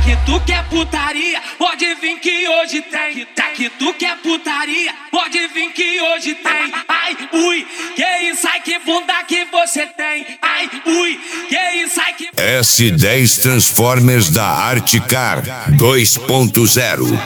que tu quer putaria, pode vir que hoje tem. Tá que tu quer putaria, pode vir que hoje tem. Ai, ui, que isso, ai que bunda que você tem. Ai, ui, que isso, ai que... S10 Transformers da Articar 2.0.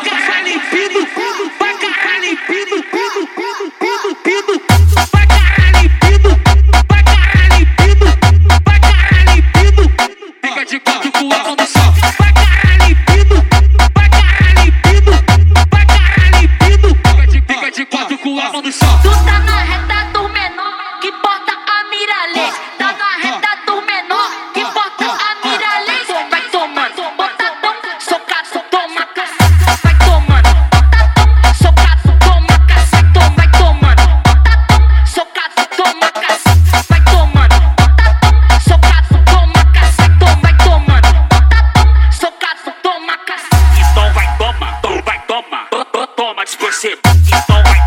Tu tá na reta do menor que porta a miralês. Tá na reta do menor que porta a miralês. Vai tomando, botadão, socado, toma cacete. Vai tomando, botadão, socado, toma cacete. Vai tomando, botadão, socado, toma cacete. Vai tomando, botadão, socado, toma cacete. Vai tomando, botadão, socado, toma cacete. Então vai tomar, toma despercebido. Então vai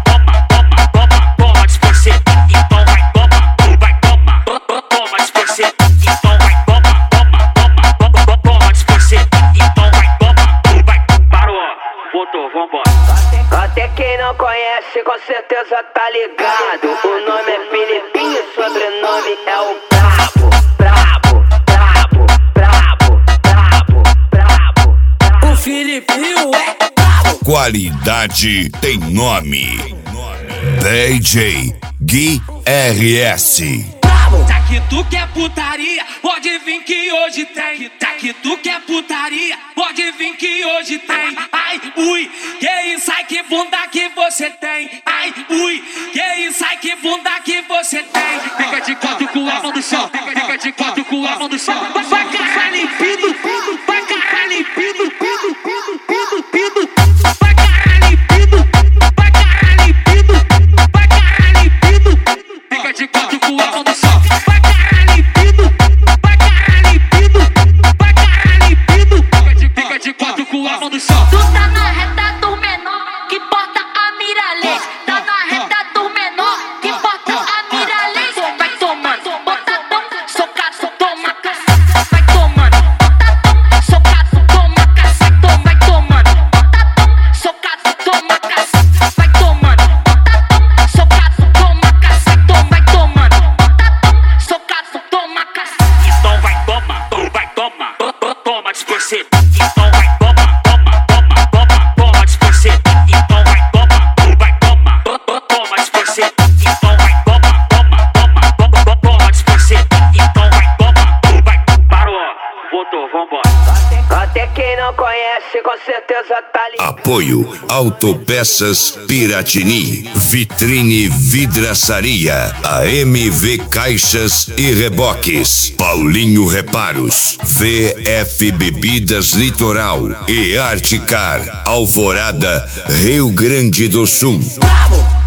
Até quem não conhece com certeza tá ligado. O nome é Filipinho, o sobrenome é o Brabo. Brabo, brabo, brabo, brabo, brabo. O Filipinho é brabo. Qualidade tem nome. DJ Gui RS. Tá que tu quer putaria, pode vir que hoje tem. Tá que tu quer putaria, pode vir que hoje tem. Ai, ui, que isso, ai que bunda que você tem. Ai, ui, que isso, ai que bunda que você tem. Fica de quatro com a mão no chão, fica de quatro com a mão no chão. Vai caralho limpinho, vai caralho limpinho, vai caralho limpinho, vai caralho limpinho, vai caralho limpinho. Fica de quatro com a mão no chão. Vai caralho limpinho, vai caralho limpinho, vai caralho limpinho. Fica de quatro com a mão no chão. Tu tá na reta do menor que porta a miralês. Tá na reta do menor que porta a miralês. Vai tomando, botadão, socado, toma cacete. Vai tomando, botadão, socado, toma cacete. Vai tomando, botadão, socado, toma cacete. Vai tomando, botadão, socado, toma cacete. Vai tomando, botadão, socado, toma cacete. Então vai tomar, toma despercebido. Então vai toma despercebido. Então vai toma despercebido. Então vai toma despercebido. Então vai parou, voltou, vambora. Até quem não conhece com certeza tá ligado. Apoio Autopeças Piratini, Vitrine Vidraçaria, AMV Caixas e Reboques, Paulinho Reparos, VF Bebidas Litoral e Articar, Alvorada, Rio Grande do Sul. Brabo.